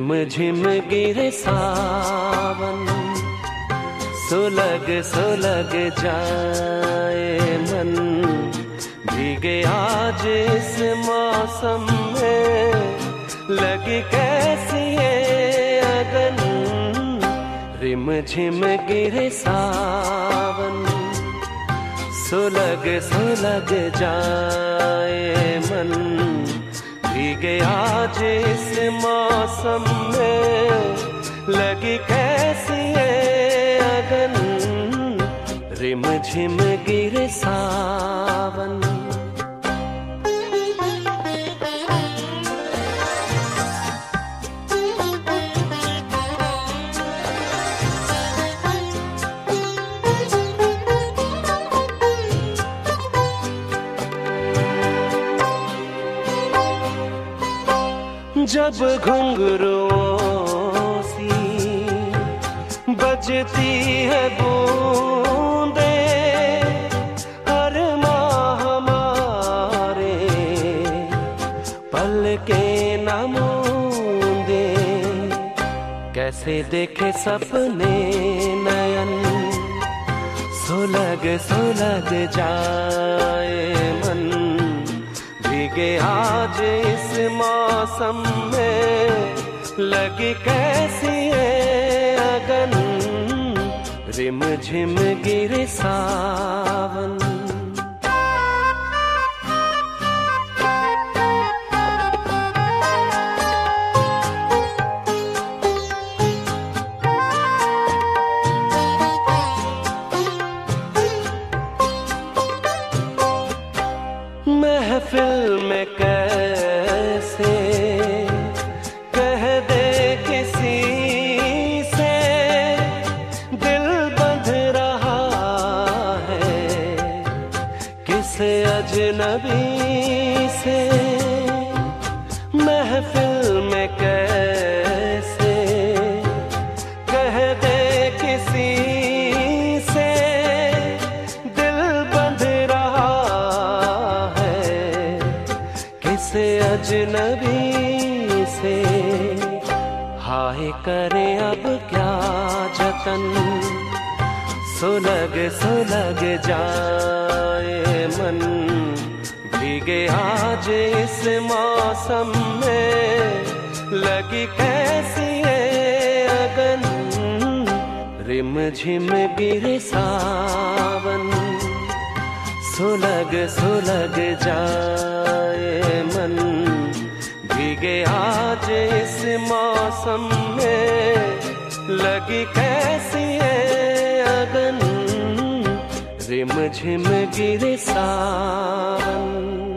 Rim झिम गिरे सावन, सुलग सुलग जाए मन, भीगे आज इस मौसम में, लगी कैसी ये अगन। रिम झिम गिरे सावन, सुलग सुलग जाए मन, भीगे आज इस मौसम में, लगी कैसी ये अगन। रिम झिम गिरे सावन। जब घुंघरुओं सी बजती है बूंदे, हर माह हमारे पल के न मूंदे, कैसे देखे सपने नयन, सुलग सुलग जाए मन, भीगे आज इस मौसम में, लगी कैसी है अगन। रिम झिम गिरे सावन। महफिल में कैसे कह दे किसी से, दिल बंध रहा है किसे अजनबी से। महफिल में कैसे कह दे किसी से, दिल बंध रहा से अजनबी से। हाय करे अब क्या जतन, सुलग सुलग जाए मन, भीगे आज इस मौसम में, लगी कैसी है अगन। रिम झिम गिरे सावन, सुलग सुलग जाए मन, भीगे आज इस मौसम में, लगी कैसी है अगन। रिम झिम गिरे सावन।